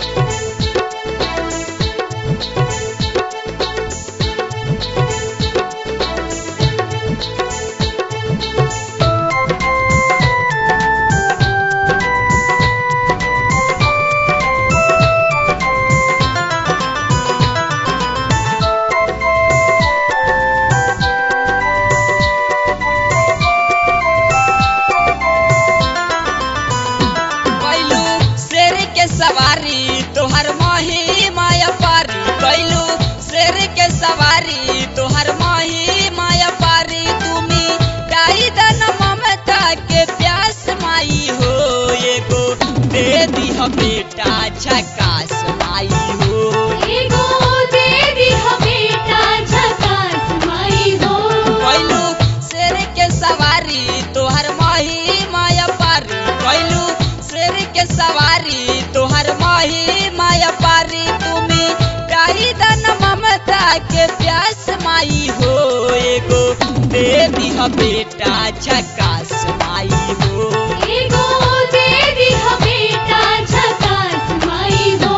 सवारी तोहर माही माया पारी कैलू शेर के सवारी तोहर माही माया पारी तुमी गाई दन ममता के प्यास माई हो एगो दे दिह बेटा झकास माई हो एगो दे दिह बेटा झकास माई हो कैलू शेर के सवारी तोहर माही माया पारी कैलू शेर के सवारी तोहर माही माया पारी तुमी गाई दन ममता के प्यास माई हो एगो दे दिह बेटा झकास माई हो एगो दे दिह बेटा झकास माई हो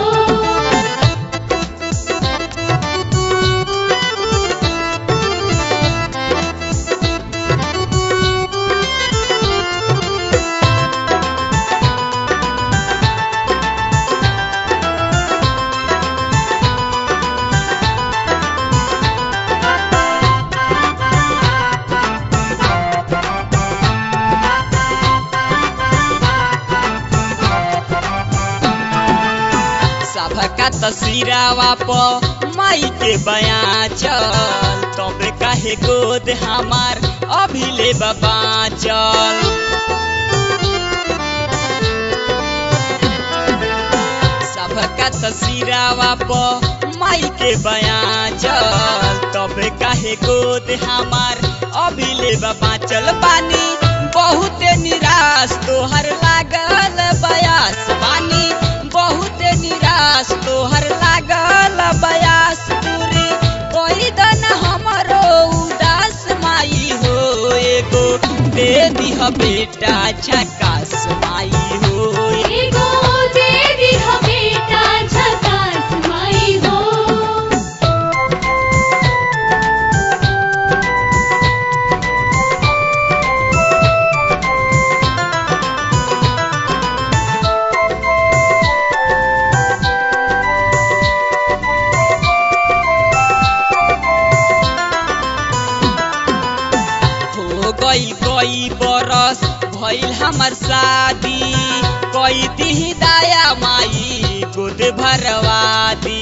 सबका तस्वीरावा प माई के बयां चल तबे काहे गोद हमार अभिले बाबा चल सबका तस्वीरावा प माई के बयां चल तबे काहे गोद हमार अभिले बाबा चल बानी बहुत निराश तोहर लागल बयास बानी बहुत निराश तोहर लागल बयास पूरी कोई दन हमरो उदास माई हो एगो दे दिह बेटा झकास माई हो एगो दे दिह बेटा झकास माई हो कई बरस भइल हमर शादी कई दिह दाया माई गोद भरवादी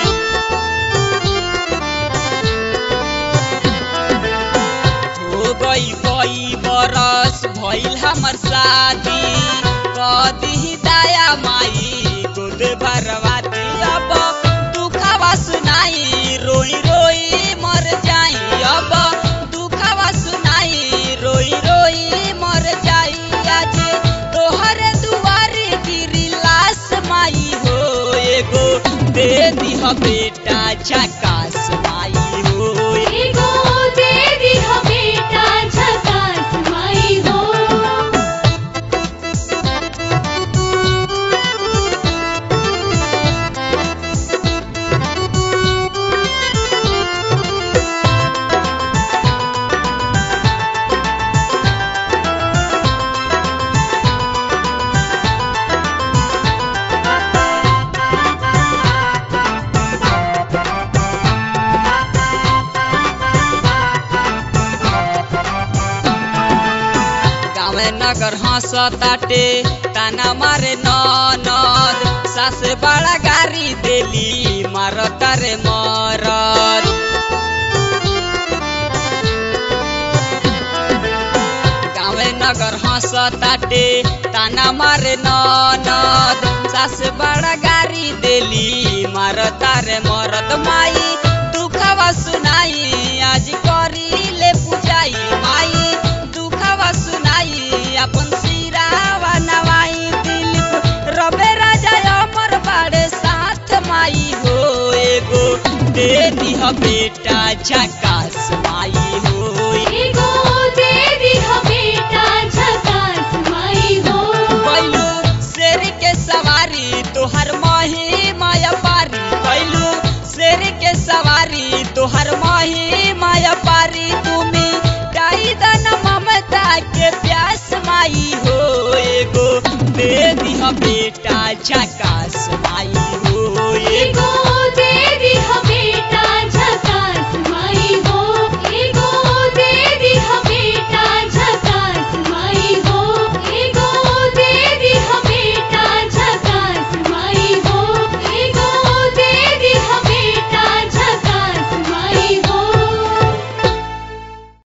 हो गई कई बरस भइल हमर शादी कदी दाया माई गोद भरवादी अब दुखवा सुनाई रोई रोई मर जाई अब दुखवा सुनाई रोई रोई मर जाई आज तोहर दुआरी गिरी लाश माई हो एगो दे दिह बेटा झकास माई हो एगो दे दिह बेटा झकास माई हो नगर हंसताटे ताना मारे ननद सास बड़ा गारी देली मारता रे मरद गाँवे नगर हंसताटे ताना मारे ननद सास बड़ा गारी देली मारता रे मरद माई दुखवा सुनाई आज करी ले पूजाई माई दुखवा सुनाई अपन सिरावा नवाई दिलीप रबे राजा अमर बाड़े साथ माई हो एगो दे दिह बेटा झकास माई हो एगो दे दिह बेटा झकास माई हो कैलू शेर के सवारी तोहर माही महिमा अपारी तुमी दाईदन ममता के प्यास माई हो एगो दे दिह बेटा झकास माई हो एगो